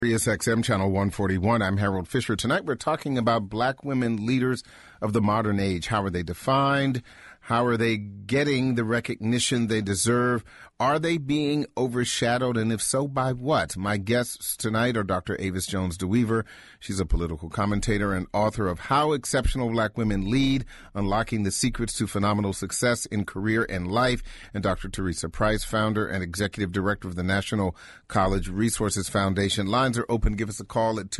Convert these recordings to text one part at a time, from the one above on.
Sirius XM Channel 141. I'm Harold Fisher. Tonight we're talking about black women leaders of the modern age. How are they defined? How are they getting the recognition they deserve? Are they being overshadowed? And if so, by what? My guests tonight are Dr. Avis Jones DeWeaver. She's a political commentator and author of How Exceptional Black Women Lead, Unlocking the Secrets to Phenomenal Success in Career and Life. And Dr. Teresa Price, founder and executive director of the National College Resources Foundation. Lines are open. Give us a call at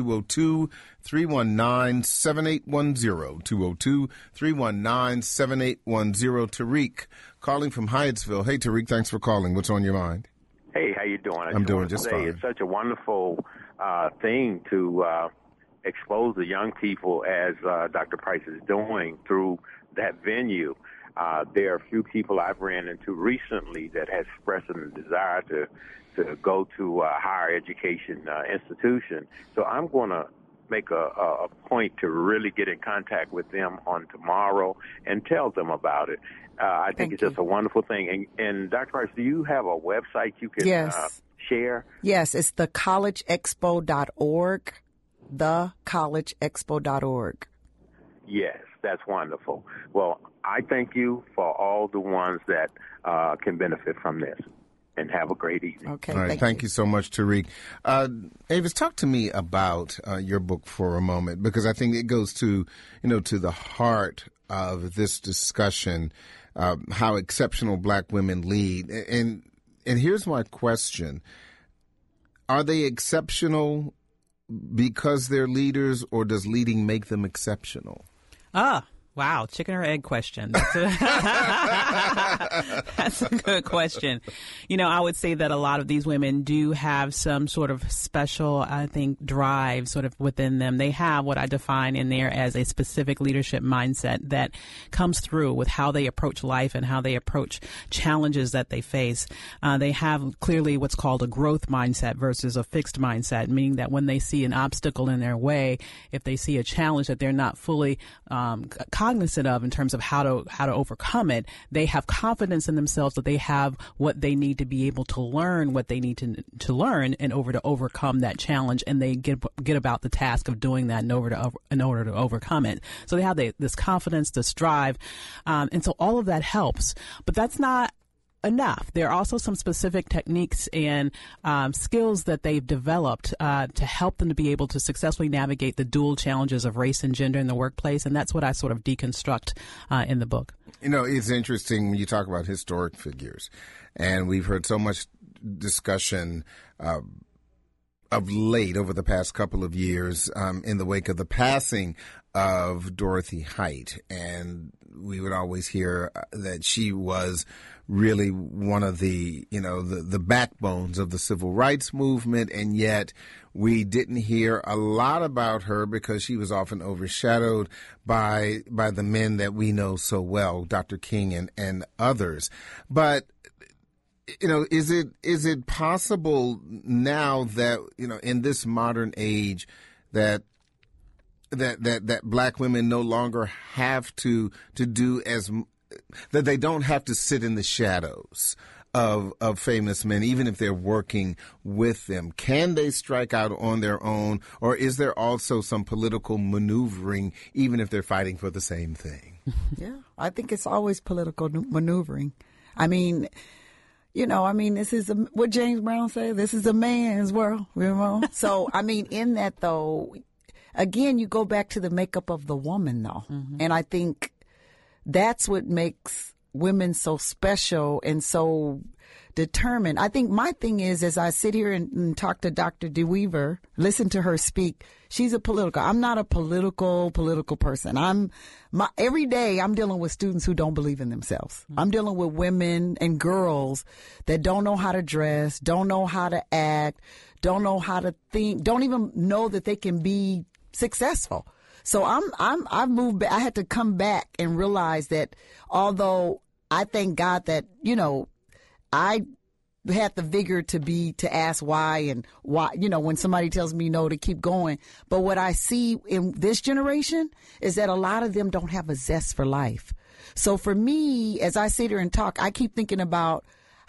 202-319-7810. 202-319-7810. Tariq calling from Hyattsville. Hey, Tariq, thanks for calling. What's on your mind? Hey, how you doing? I'm doing just fine. It's such a wonderful thing to expose the young people as Dr. Price is doing through that venue. There are a few people I've ran into recently that has expressed a desire to go to a higher education institution. So I'm going to make a point to really get in contact with them on tomorrow and tell them about it. I think it's just a wonderful thing. And Dr. Price, do you have a website you can share? Yes, it's thecollegeexpo.org, thecollegeexpo.org. Yes, that's wonderful. Well, I thank you for all the ones that can benefit from this. And have a great evening. Okay, all right, thank you so much, Tariq. Avis, talk to me about your book for a moment, because I think it goes to, to the heart of this discussion, how exceptional black women lead. And here's my question. Are they exceptional because they're leaders, or does leading make them exceptional? Wow, chicken or egg question. That's a good question. I would say that a lot of these women do have some sort of special, I think, drive sort of within them. They have what I define in there as a specific leadership mindset that comes through with how they approach life and how they approach challenges that they face. They have clearly what's called a growth mindset versus a fixed mindset, meaning that when they see an obstacle in their way, if they see a challenge that they're not fully cognizant of in terms of how to overcome it, they have confidence in themselves that they have what they need to be able to learn what they need to learn in order to overcome that challenge, and they get about the task of doing that in order to overcome it. So they have this confidence, this drive, and so all of that helps. But that's not enough. There are also some specific techniques and skills that they've developed to help them to be able to successfully navigate the dual challenges of race and gender in the workplace, and that's what I sort of deconstruct in the book. It's interesting when you talk about historic figures, and we've heard so much discussion of late over the past couple of years in the wake of the passing of Dorothy Height, and we would always hear that she was really one of the backbones of the civil rights movement, and yet we didn't hear a lot about her because she was often overshadowed by the men that we know so well, Dr. King and others. But is it possible now that in this modern age that black women no longer have to do that they don't have to sit in the shadows of famous men, even if they're working with them? Can they strike out on their own, or is there also some political maneuvering, even if they're fighting for the same thing? Yeah, I think it's always political maneuvering. This is what James Brown said. This is a man's world, So, in that, though, again, you go back to the makeup of the woman, though. Mm-hmm. And I think that's what makes women so special and so determined. I think my thing is, as I sit here and talk to Dr. DeWeaver, listen to her speak, she's I'm not a political person. Every day I'm dealing with students who don't believe in themselves. Mm-hmm. I'm dealing with women and girls that don't know how to dress, don't know how to act, don't know how to think, don't even know that they can be successful. So I've moved back. I had to come back and realize that although I thank God that, I had the vigor to ask why and why, when somebody tells me no, to keep going. But what I see in this generation is that a lot of them don't have a zest for life. So for me, as I sit here and talk, I keep thinking about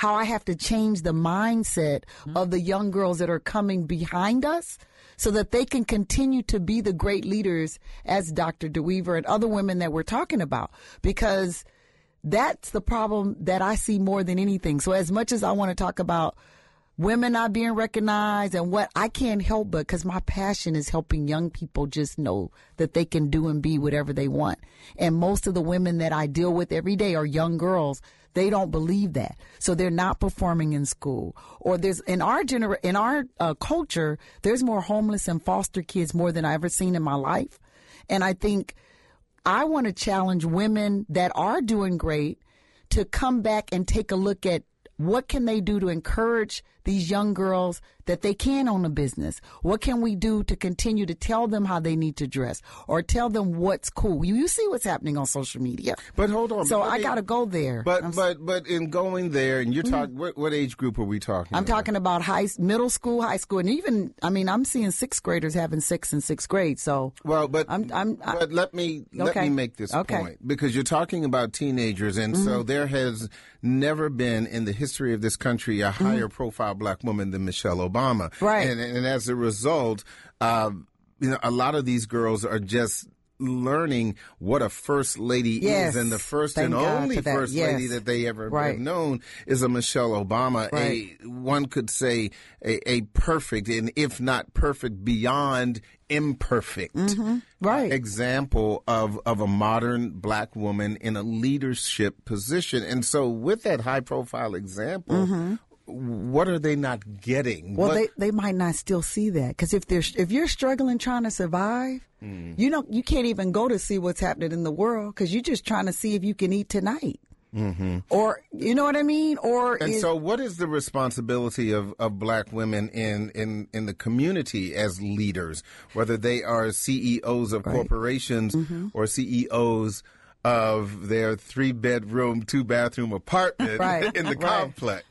how I have to change the mindset of the young girls that are coming behind us so that they can continue to be the great leaders as Dr. DeWeaver and other women that we're talking about, because that's the problem that I see more than anything. So as much as I want to talk about women not being recognized and what, I can't help but, because my passion is helping young people just know that they can do and be whatever they want. And most of the women that I deal with every day are young girls. They don't believe that. So they're not performing in school. Or there's, in our culture, there's more homeless and foster kids more than I've ever seen in my life. And I think I want to challenge women that are doing great to come back and take a look at what can they do to encourage these young girls that they can own a business? What can we do to continue to tell them how they need to dress or tell them what's cool? You see what's happening on social media. But hold on. So I got to go there. But in going there, and you're talking, what age group are we talking I'm about? talking about middle school, high school, and even, I mean, I'm seeing sixth graders having sex in sixth grade. So well, but let me make this point, because you're talking about teenagers, and so there has never been in the history of this country a higher profile black woman than Michelle Obama. Right. And as a result, a lot of these girls are just learning what a first lady is, and the first and only first lady that they ever have known is a Michelle Obama, one could say a perfect, and if not perfect, beyond imperfect example of a modern black woman in a leadership position. And so with that high profile example, what are they not getting? Well, they might not still see that, because if you're struggling trying to survive, you can't even go to see what's happening in the world, because you're just trying to see if you can eat tonight. Or, you know what I mean? So what is the responsibility of black women in the community as leaders, whether they are CEOs of corporations or CEOs of their 3-bedroom, 2-bathroom apartment in the complex?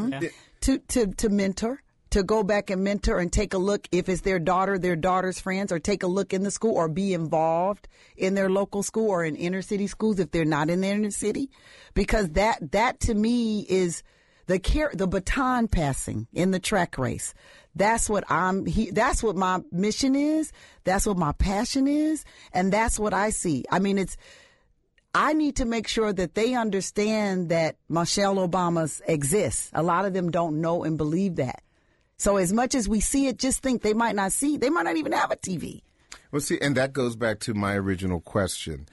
To mentor, to go back and mentor and take a look if it's their daughter's friends, or take a look in the school, or be involved in their local school or in inner city schools if they're not in the inner city, because that to me is the baton passing in the track race. That's what that's what my mission is. That's what my passion is. And that's what I see. I mean, I need to make sure that they understand that Michelle Obama exists. A lot of them don't know and believe that. So as much as we see it, just think they might not even have a TV. Well, see, and that goes back to my original question.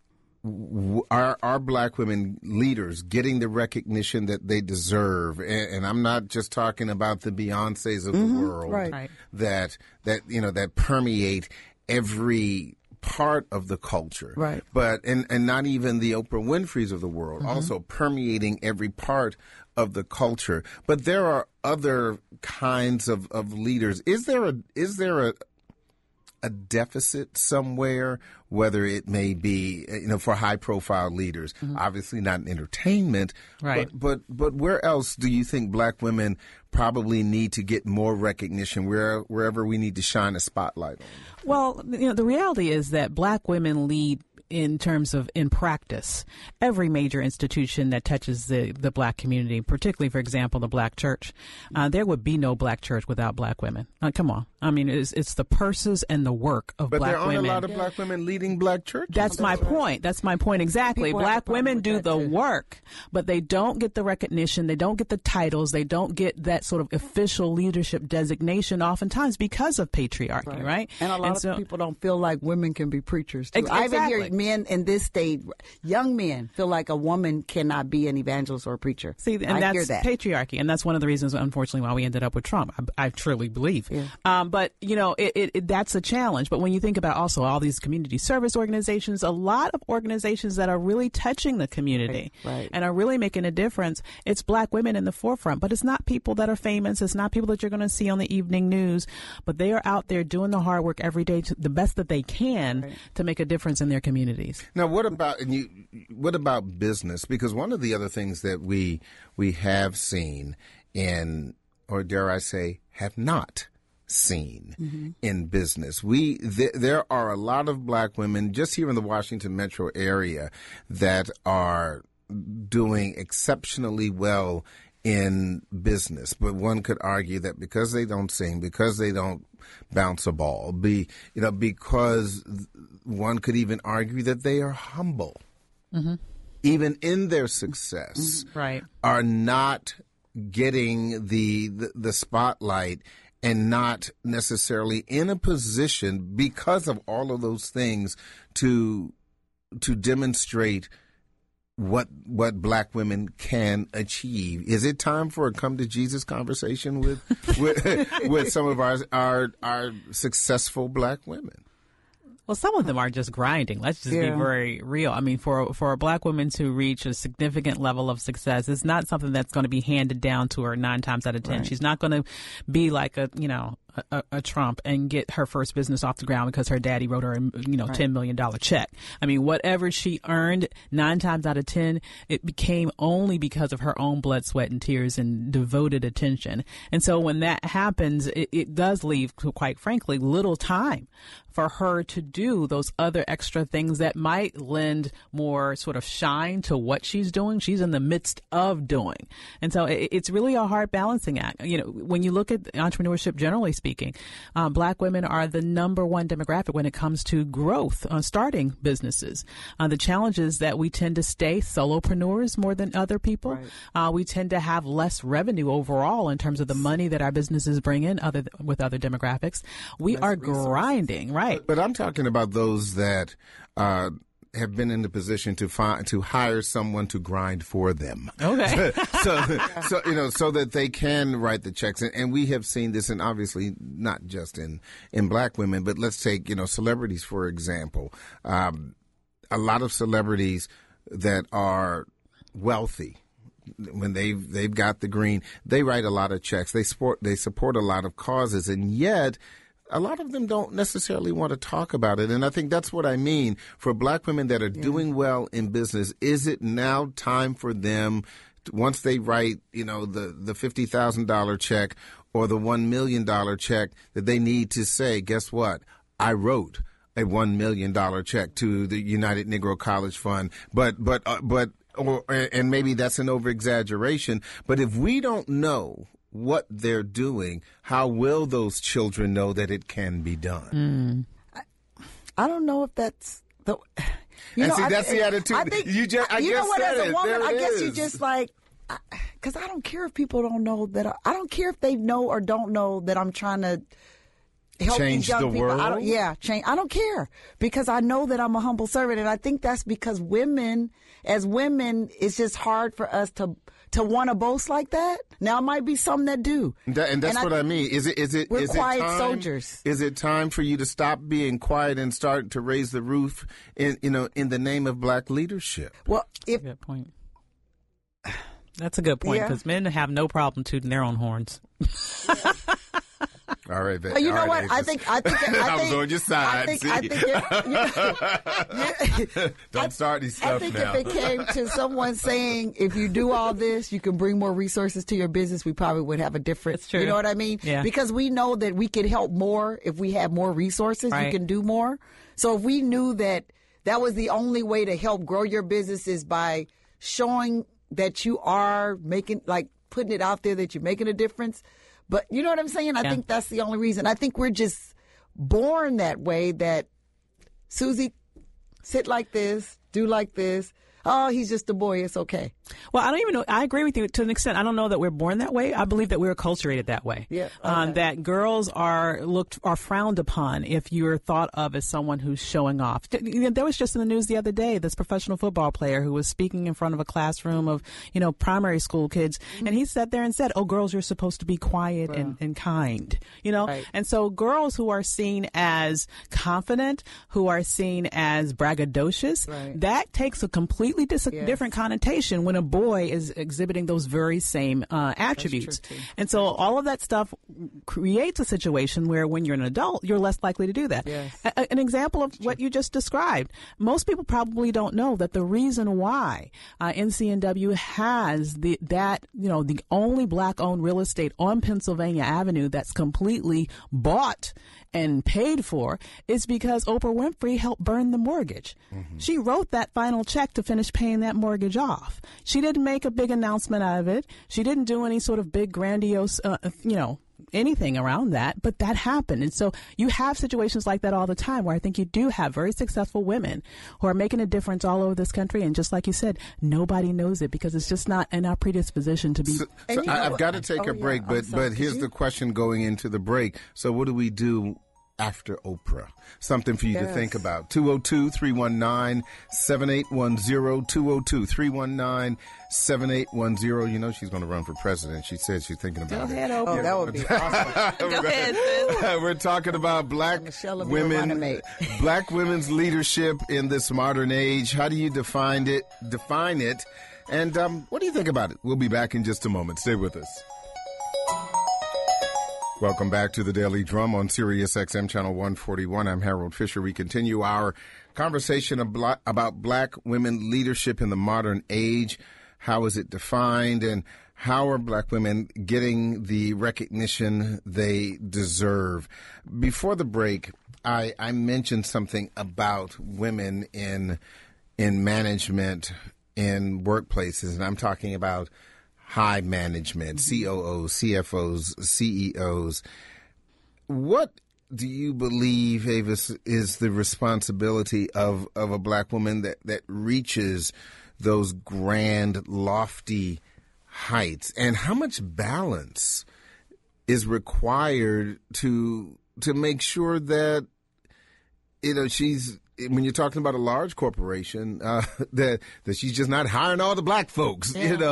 Are black women leaders getting the recognition that they deserve? And I'm not just talking about the Beyoncés of the world that permeate every part of the culture, but and not even the Oprah Winfreys of the world, also permeating every part of the culture. But there are other kinds of leaders. Is there a deficit somewhere, whether it may be, for high profile leaders, obviously not in entertainment, but where else do you think black women probably need to get more recognition, wherever we need to shine a spotlight on? Well, the reality is that black women lead in terms of, in practice, every major institution that touches the black community, particularly, for example, the black church. There would be no black church without black women. Come on. I mean, it's the purses and the work of black women. But there aren't a lot of black women leading black churches. That's my point. That's my point exactly. Black women do the work, but they don't get the recognition. They don't get the titles. They don't get that sort of official leadership designation oftentimes because of patriarchy, right? And a lot of people don't feel like women can be preachers, too. Exactly. I even hear men in this state, young men, feel like a woman cannot be an evangelist or a preacher. See, and I that's patriarchy, and that's one of the reasons, unfortunately, why we ended up with Trump. I truly believe. Yeah. But that's a challenge. But when you think about also all these community service organizations, a lot of organizations that are really touching the community and are really making a difference, it's black women in the forefront. But it's not people that are famous. It's not people that you're going to see on the evening news. But they are out there doing the hard work every day, the best that they can to make a difference in their communities. Now, what about business? Because one of the other things that we have seen or dare I say, have not seen in business. There are a lot of black women just here in the Washington metro area that are doing exceptionally well in business, but one could argue that because they don't sing, because they don't bounce a ball, because one could even argue that they are humble, even in their success, right, are not getting the spotlight and not necessarily in a position because of all of those things to demonstrate what black women can achieve. Is it time for a come to Jesus conversation with some of our successful black women? Well, some of them are just grinding. Let's just be very real. I mean, for a black woman to reach a significant level of success, it's not something that's going to be handed down to her 9 times out of 10. Right. She's not going to be like a Trump and get her first business off the ground because her daddy wrote her a $10 million check. I mean, whatever she earned 9 times out of 10, it became only because of her own blood, sweat, and tears and devoted attention. And so when that happens, it does leave, quite frankly, little time for her to do those other extra things that might lend more sort of shine to what she's doing. She's in the midst of doing. And so it's really a hard balancing act. When you look at entrepreneurship, generally speaking, black women are the number one demographic when it comes to growth, starting businesses. The challenge is that we tend to stay solopreneurs more than other people. Right. We tend to have less revenue overall in terms of the money that our businesses bring in with other demographics. We are grinding, right? But I'm talking about those that have been in the position to hire someone to grind for them. Okay. so that they can write the checks. And we have seen this, and obviously not just in black women, but let's take, celebrities, for example. A lot of celebrities that are wealthy, when they've got the green, they write a lot of checks. They support a lot of causes, and yet a lot of them don't necessarily want to talk about it. And I think that's what I mean. For black women that are doing well in business, is it now time for them, once they write, the $50,000 check or the $1 million check, that they need to say, guess what? I wrote a $1 million check to the United Negro College Fund, and maybe that's an over-exaggeration. But if we don't know what they're doing, how will those children know that it can be done? I don't know if that's the. That's the attitude. I think, you just, I guess, what? As a woman, there I it guess is. you just like, because I don't care if people don't know that. I don't care if they know or don't know that I'm trying to help change these young the people. world. Change. I don't care, because I know that I'm a humble servant, and I think that's because as women, it's just hard for us to want to boast like that. Now, it might be some that do. And that's what I mean. We're quiet time, soldiers. Is it time for you to stop being quiet and start to raise the roof in the name of black leadership? Well, That's a good point. That's a good point, because men have no problem tooting their own horns. All right, babe. You know what? I think I was on your side. Don't start these stuff now. I think if it came to someone saying, if you do all this, you can bring more resources to your business, we probably would have a different. That's true. You know what I mean? Yeah. Because we know that we could help more if we have more resources. Right. You can do more. So if we knew that was the only way to help grow your business is by showing that you are putting it out there that you're making a difference. But you know what I'm saying? I think that's the only reason. I think we're just born that way, that Susie, sit like this, do like this. Oh, he's just a boy. It's okay. Well, I don't even know. I agree with you to an extent. I don't know that we're born that way. I believe that we're acculturated that way. Yeah. That girls are frowned upon if you're thought of as someone who's showing off. There was just in the news the other day, this professional football player who was speaking in front of a classroom of, primary school kids. Mm-hmm. And he sat there and said, oh, girls, you're supposed to be quiet and kind, Right. And so girls who are seen as confident, who are seen as braggadocious, that takes a completely different connotation when a boy is exhibiting those very same attributes. And so all of that stuff creates a situation where when you're an adult, you're less likely to do that. Yes. An example of what you just described, most people probably don't know that the reason why NCNW has the only black-owned real estate on Pennsylvania Avenue that's completely bought and paid for is because Oprah Winfrey helped burn the mortgage. Mm-hmm. She wrote that final check to finish paying that mortgage off. She didn't make a big announcement out of it. She didn't do any sort of big grandiose, anything around that, but that happened. And so you have situations like that all the time where I think you do have very successful women who are making a difference all over this country. And just like you said, nobody knows it because it's just not in our predisposition to be. So I've got to take a break, but here's the question going into the break. So what do we do after Oprah? Something for you to think about. 202-319-7810, 202-319-7810. You know she's going to run for president. She said she's thinking about it. Go ahead, Oprah. Oh, that would be awesome. Go ahead, sis. We're talking about black women's leadership in this modern age. How do you define it? And what do you think about it? We'll be back in just a moment. Stay with us. Welcome back to the Daily Drum on Sirius XM Channel 141. I'm Harold Fisher. We continue our conversation about black women leadership in the modern age. How is it defined, and how are black women getting the recognition they deserve? Before the break, I mentioned something about women in management in workplaces, and I'm talking about high management, COOs, CFOs, CEOs. What do you believe, Avis, is the responsibility of a black woman that reaches those grand, lofty heights? And how much balance is required to make sure that, she's, when you're talking about a large corporation, that she's just not hiring all the black folks,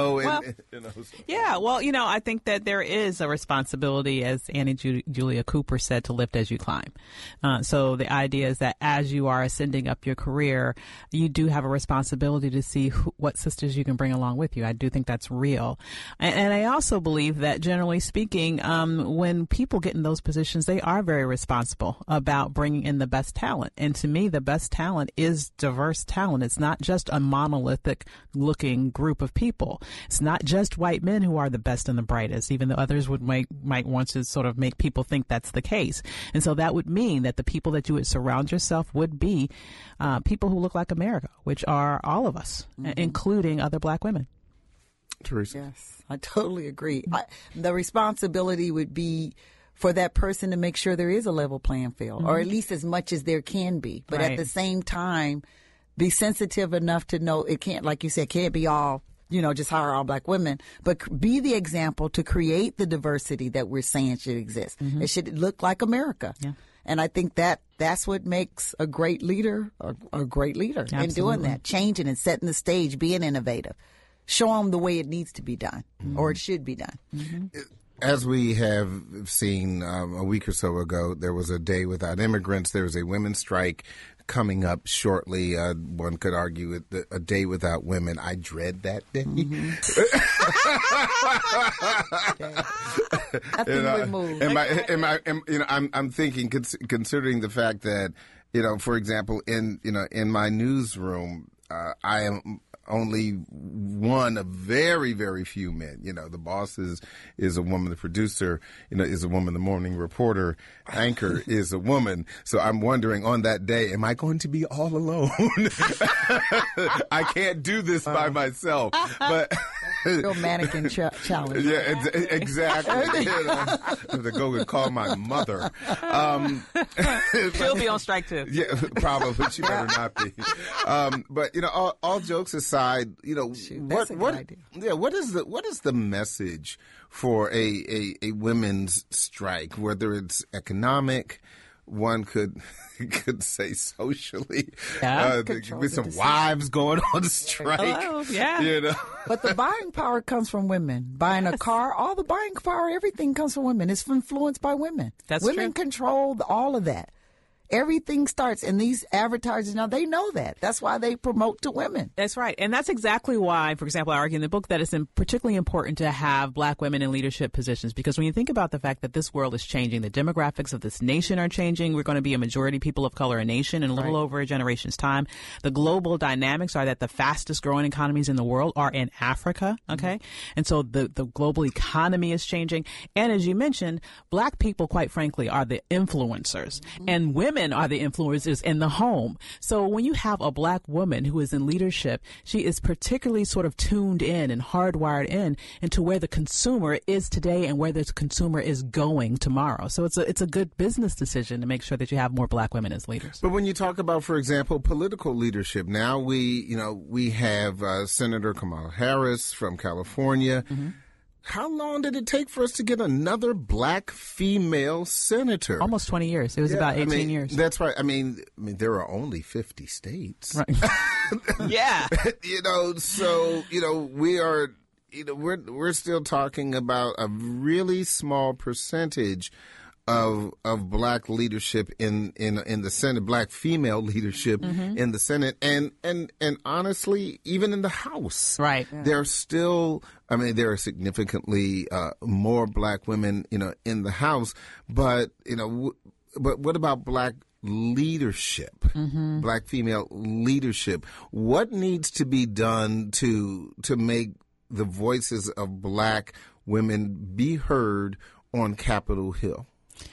Yeah, well, I think that there is a responsibility, as Annie Julia Cooper said, to lift as you climb. So the idea is that as you are ascending up your career, you do have a responsibility to see what sisters you can bring along with you. I do think that's real. And I also believe that, generally speaking, when people get in those positions, they are very responsible about bringing in the best talent. And to me, the best talent is diverse talent. It's not just a monolithic looking group of people. It's not just white men who are the best and the brightest, even though others might want to sort of make people think that's the case. And so that would mean that the people that you would surround yourself would be people who look like America, which are all of us, including other black women. Teresa? Yes, I totally agree. The responsibility would be for that person to make sure there is a level playing field, or at least as much as there can be. But at the same time, be sensitive enough to know it can't, like you said, can't be all, just hire all black women, but be the example to create the diversity that we're saying should exist. It should look like America. Yeah. And I think that's what makes a great leader a great leader. Absolutely. In doing that, changing and setting the stage, being innovative, show them the way it needs to be done or it should be done. As we have seen a week or so ago, there was a day without immigrants. There was a women's strike coming up shortly. One could argue a day without women. I dread that day. I'm thinking, considering the fact that, for example, in my newsroom, I am only one of very, very few men. The boss is a woman. The producer, is a woman. The morning reporter anchor is a woman. So I'm wondering, on that day, am I going to be all alone? I can't do this by myself. But real mannequin challenge. Yeah, exactly. To go and call my mother. She'll be on strike too. Yeah, probably. She better not be. But all jokes aside, what is the message for a women's strike? Whether it's economic, one could say socially, with some wives going on strike. Hello, yeah. But the buying power comes from women. Buying a car, all the buying power, everything comes from women. It's influenced by women. That's women true. Control all of that. everything starts, and these advertisers now, they know that. That's why they promote to women. That's right. And that's exactly why, for example, I argue in the book that it's particularly important to have black women in leadership positions, because when you think about the fact that this world is changing, the demographics of this nation are changing, we're going to be a majority people of color nation in a little over a generation's time. The global dynamics are that the fastest growing economies in the world are in Africa. Okay. And so the global economy is changing. And as you mentioned, black people, quite frankly, are the influencers, and women are the influencers in the home. So when you have a black woman who is in leadership, she is particularly sort of tuned in and hardwired in into where the consumer is today and where the consumer is going tomorrow. So it's a good business decision to make sure that you have more black women as leaders. But when you talk about, for example, political leadership, now we have Senator Kamala Harris from California. Mm-hmm. How long did it take for us to get another black female senator? Almost 20 years. It was about 18 years. That's right. I mean, there are only 50 states. Right. Yeah. So, we are, we're still talking about a really small percentage of black leadership in the Senate, black female leadership in the Senate, and honestly, even in the House, right? There are still, there are significantly more black women, in the House, but but what about black leadership, black female leadership? What needs to be done to make the voices of black women be heard on Capitol Hill?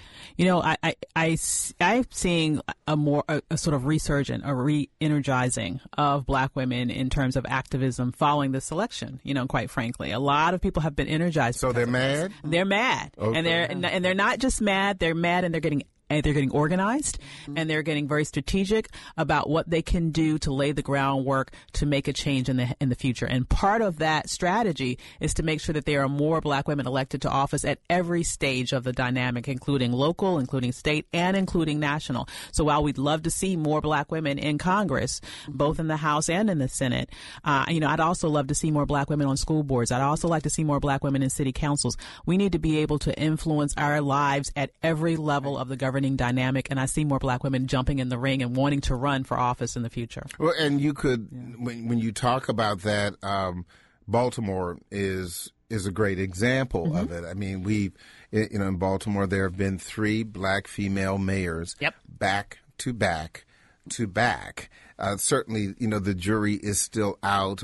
I'm seeing a sort of resurgent, a re-energizing of black women in terms of activism following this election. Quite frankly, a lot of people have been energized. So they're mad? They're mad. Okay. And they're not just mad, they're mad and they're getting organized, and they're getting very strategic about what they can do to lay the groundwork to make a change in the future. And part of that strategy is to make sure that there are more black women elected to office at every stage of the dynamic, including local, including state, and including national. So while we'd love to see more black women in Congress, both in the House and in the Senate, I'd also love to see more black women on school boards. I'd also like to see more black women in city councils. We need to be able to influence our lives at every level of the government dynamic, and I see more black women jumping in the ring and wanting to run for office in the future. Well, and you could, when you talk about that, Baltimore is a great example of it. I mean, in Baltimore, there have been 3 black female mayors, back to back to back. Certainly, the jury is still out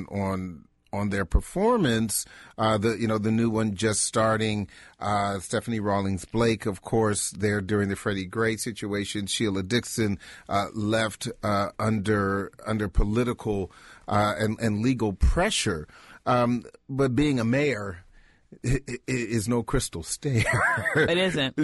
on their performance. The new one just starting, Stephanie Rawlings Blake, of course, there during the Freddie Gray situation. Sheila Dixon left under political and legal pressure. But being a mayor is no crystal stair. It isn't.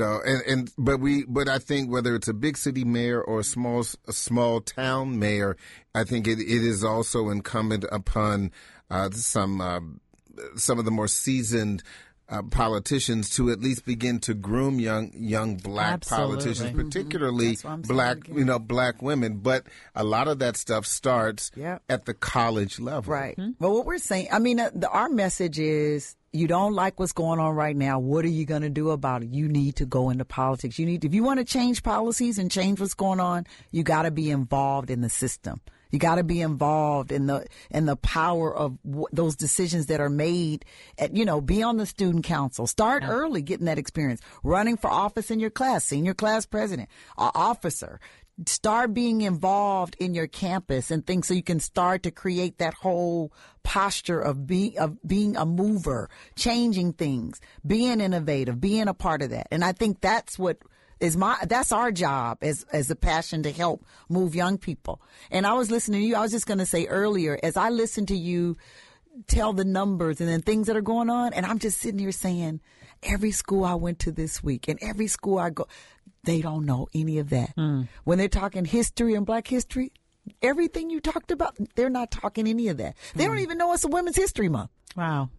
But I think whether it's a big city mayor or a small town mayor, I think it is also incumbent upon some of the more seasoned politicians to at least begin to groom young black politicians, particularly black women. But a lot of that stuff starts at the college level. Right. Well, what we're saying, our message is, you don't like what's going on right now. What are you going to do about it? You need to go into politics. If you want to change policies and change what's going on, you got to be involved in the system. You got to be involved in the power of those decisions that are made. Be on the student council. Start early, getting that experience. Running for office in your class, senior class president, officer. Start being involved in your campus and things, so you can start to create that whole posture of being a mover, changing things, being innovative, being a part of that. And I think that's what that's our job as a passion to help move young people. And I was listening to you. I was just going to say earlier, as I listened to you tell the numbers and then things that are going on, and I'm just sitting here saying, every school I went to this week and every school I go, they don't know any of that. When they're talking history and black history, everything you talked about, they're not talking any of that. They don't even know it's a Women's History Month. Wow.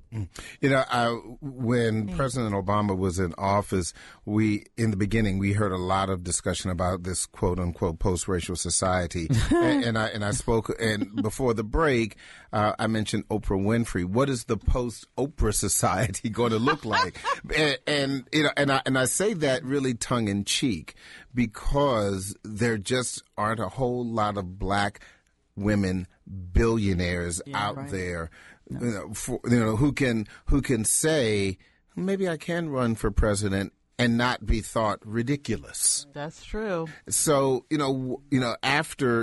You know, when President Obama was in office, in the beginning, we heard a lot of discussion about this quote unquote post-racial society. and I spoke, and before the break, I mentioned Oprah Winfrey. What is the post-Oprah society going to look like? and I say that really tongue in cheek because there just aren't a whole lot of black women billionaires out there. No. Who can say, maybe I can run for president and not be thought ridiculous. That's true. So, after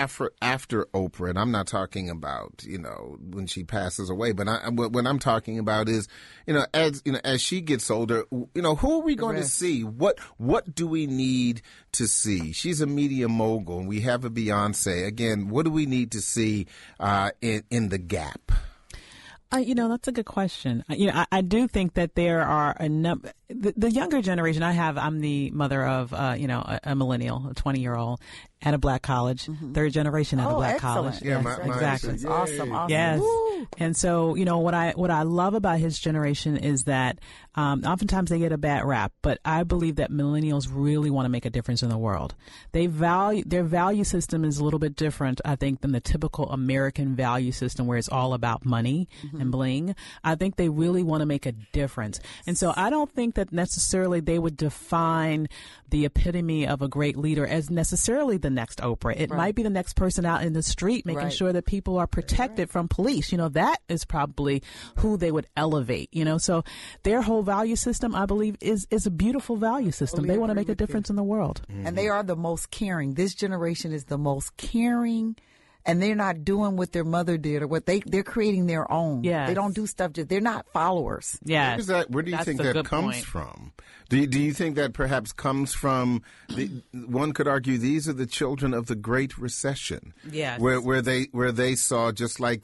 Oprah, and I'm not talking about, when she passes away, but what I'm talking about is, as she gets older, who are we going to see? What do we need to see? She's a media mogul, and we have a Beyonce. Again, what do we need to see in the gap? That's a good question. I do think that there are a number. The younger generation, I'm the mother of, a millennial, a 20-year-old at a black college, third generation at a black college. Yeah, yes, exactly. That's awesome. Yes. Woo. And so, what I love about his generation is that oftentimes they get a bad rap, but I believe that millennials really want to make a difference in the world. Their value system is a little bit different, I think, than the typical American value system where it's all about money and bling. I think they really want to make a difference. And so I don't think that necessarily they would define the epitome of a great leader as necessarily the next Oprah. It might be the next person out in the street making sure that people are protected from police. That is probably who they would elevate, So their whole value system, I believe, is a beautiful value system. They want to make a difference in the world. And they are the most caring. This generation is the most caring. And they're not doing what their mother did or what they're creating their own. Yes. They don't do stuff. They're not followers. Yeah. Where do you think that comes from? Do you think that perhaps comes from one could argue these are the children of the Great Recession. Yes. Where they saw, just like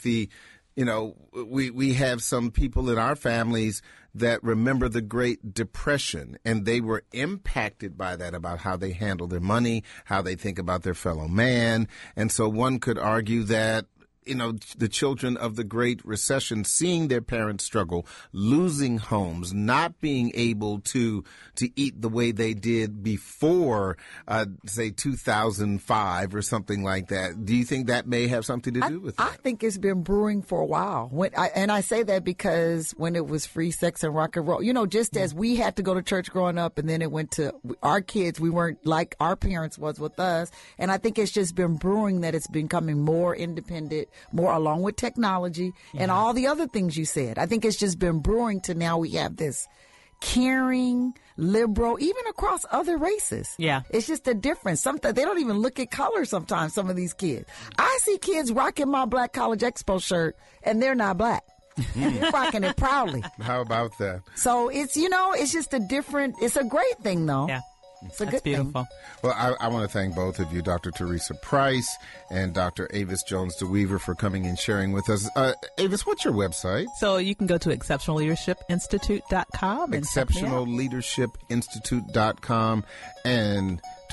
we have some people in our families that remember the Great Depression, and they were impacted by that, about how they handle their money, how they think about their fellow man. And so one could argue that, the children of the Great Recession, seeing their parents struggle, losing homes, not being able to eat the way they did before, say, 2005 or something like that. Do you think that may have something to do with that? I think it's been brewing for a while. And I say that because when it was free sex and rock and roll, just as we had to go to church growing up, and then it went to our kids, we weren't like our parents was with us. And I think it's just been brewing that it's becoming more independent, more along with technology and all the other things you said. I think it's just been brewing to now we have this caring, liberal, even across other races. Yeah. It's just a difference. Sometimes they don't even look at color sometimes, some of these kids. I see kids rocking my Black College Expo shirt and they're not black. And they're rocking it proudly. How about that? So it's, it's just it's a great thing though. Yeah. It's a That's good beautiful. thing. Well, I want to thank both of you, Dr. Teresa Price and Dr. Avis Jones-DeWeaver, for coming and sharing with us. Avis, what's your website? So you can go to exceptionalleadershipinstitute.com. Exceptionalleadershipinstitute.com. And